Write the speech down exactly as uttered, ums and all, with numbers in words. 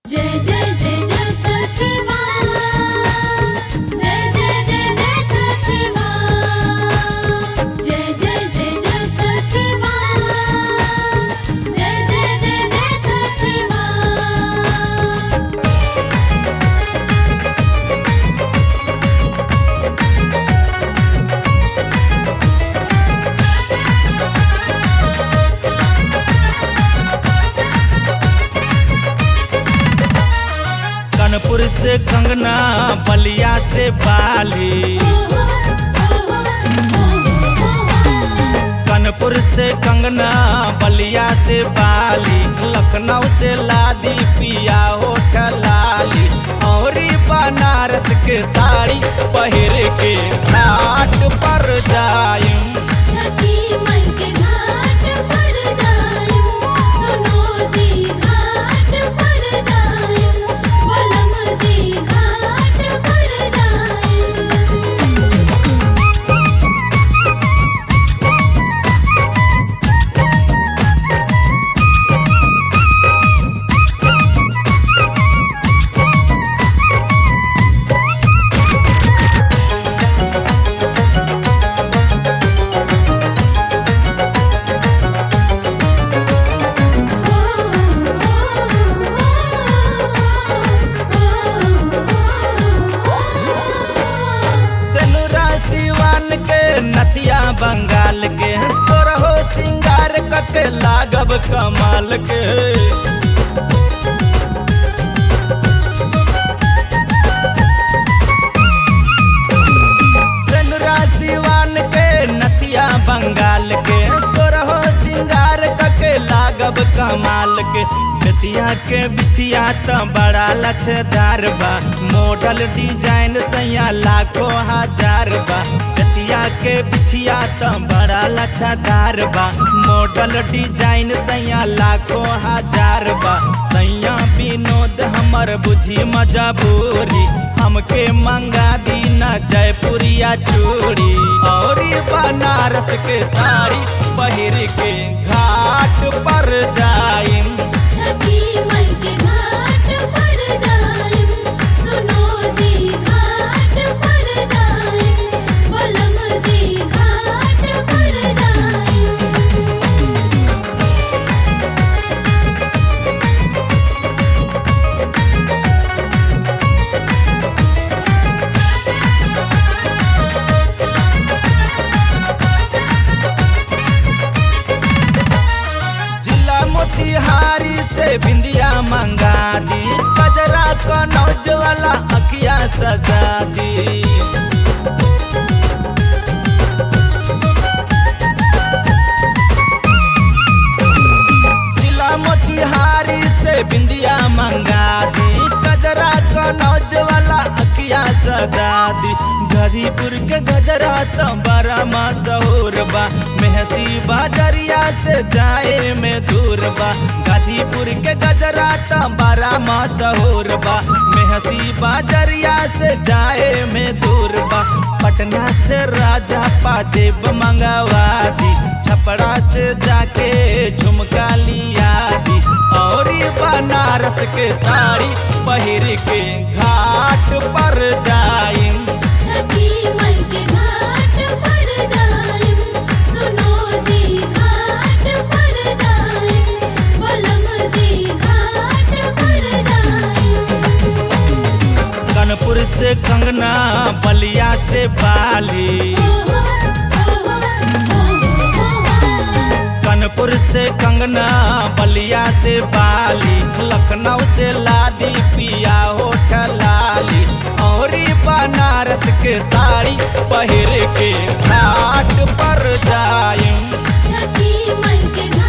जय जय जय जय छठी माँ। जय जय जय जय छठी माँ। जय जय जय जय छठी माँ। जय जय जय जय छठी माँ। कानपुर से कंगना बलिया से बाली, कानपुर से कंगना बलिया से बाली, लखनऊ से लादी पिया होठ लाली, और बनारस के साड़ी पहिर के घाट पर जायूं। छठी माई के घाट पर जायूं, सुनो जी घाट पर जायूं, बलम जी घाट पर जायूं। सेनुरा सिवान के नथिया बंगाल के, सोरहो सिंगार कके लागब कमाल के। सेनुरा सिवान के नथिया बंगाल के, सोरहो सिंगार कके लागब कमाल के। बेतिया के बिछिया त बड़ा लछदार बा, मॉडल डिजाइन सैया लाखों हजार बा। बेतिया के बिछिया त बड़ा लछदार बा, मॉडल डिजाइन सैया लाखों हजार बा। सैया विनोद हमर बुझी मजबूरी, हमके मंगा दी न जयपुरिया चूड़ी, और बनारस के साड़ी पहिर के घाट पर जाईं। छठी माई के घाट पर जायूं, सुनो जी घाट पर जायूं, बलम जी घाट पर जायूं। जिला मोतिहारी से बिंदिया मंगा दी, गजरा कनौज वाला अखिया सजा दी। जिला मोतिहारी से बिंदिया मंगा दी, गजरा कनौज वाला अखिया सजा दी। गाजीपुर के गजरा तो बड़ा मशहूर बा, मेहसी बाजरिया से जाए में दूर बा। गाजीपुर के गजरा तो बड़ा मशहूर बा, मेहसी बाजरिया से जाए में दूर बा। पटना से राजा पाजेब मंगवा दी, छपड़ा से जाके झुमका लिया दी, और बनारस के साड़ी पहिर के घाट पर जाईं। छठी माई के घाट पर जायूं, सुनो जी घाट पर जायूं, बलम जी घाट पर जायूं। कानपुर से कंगना बलिया से बाली, कानपुर से कंगना बलिया से बाली, लखनऊ से लादी पिया होठ लाली, और बनारस के साड़ी पहिर के घाट पर जायूं। छठी माई के घाट